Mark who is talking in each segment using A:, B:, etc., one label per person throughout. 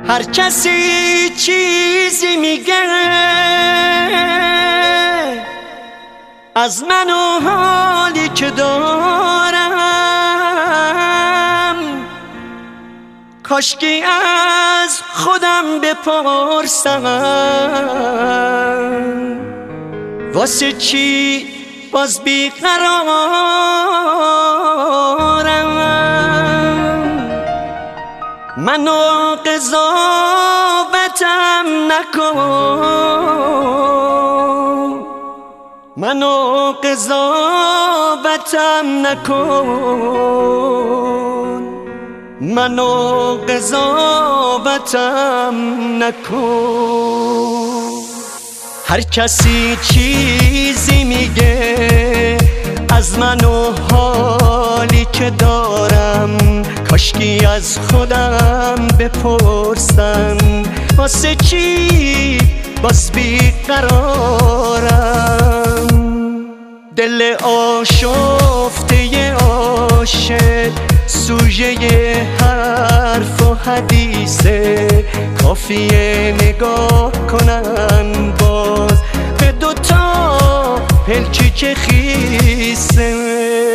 A: هر کسی چیزی میگه از من و حالی که دارم، کاشکی از خودم بپرسم واسه چی باز بیقرارم. منو قضاوتم نکن، منو قضاوتم نکن، منو قضاوتم نکن. هر کسی چیزی میگه از من و حالی که دارم، کاشکی از خودم بپرسم واسه چی باز بیقرارم. دل آشفته عاشق سوژه حرف و حدیثه، کافیه نگاه کنن باز به دوتا پلکی که خیسه.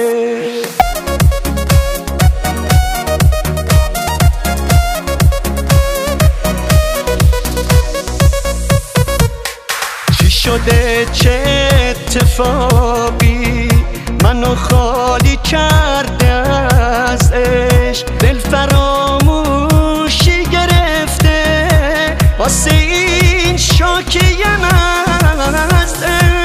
A: چی شده چه اتفاقی منو خالی کرده از عشق، دل فراموشی گرفته واسه این شاکی من از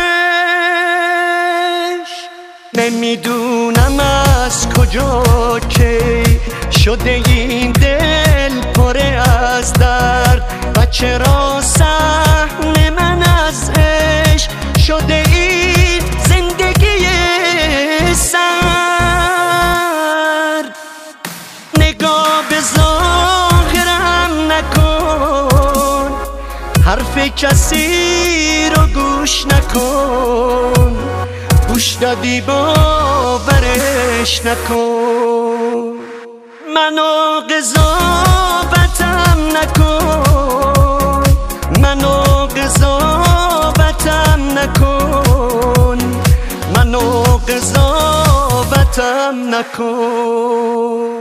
A: عشق. نمیدونم از کجا که شده این دل پره از درد و چرا صحن من از عشق شده این زندگی سرد. نگاه به ظاهرم نکن، حرف کسی رو گوش نکن، گوش دادی باورش نکن. منو قضاوتم نکن، منو قضاوتم نکن، منو قضاوتم نکن.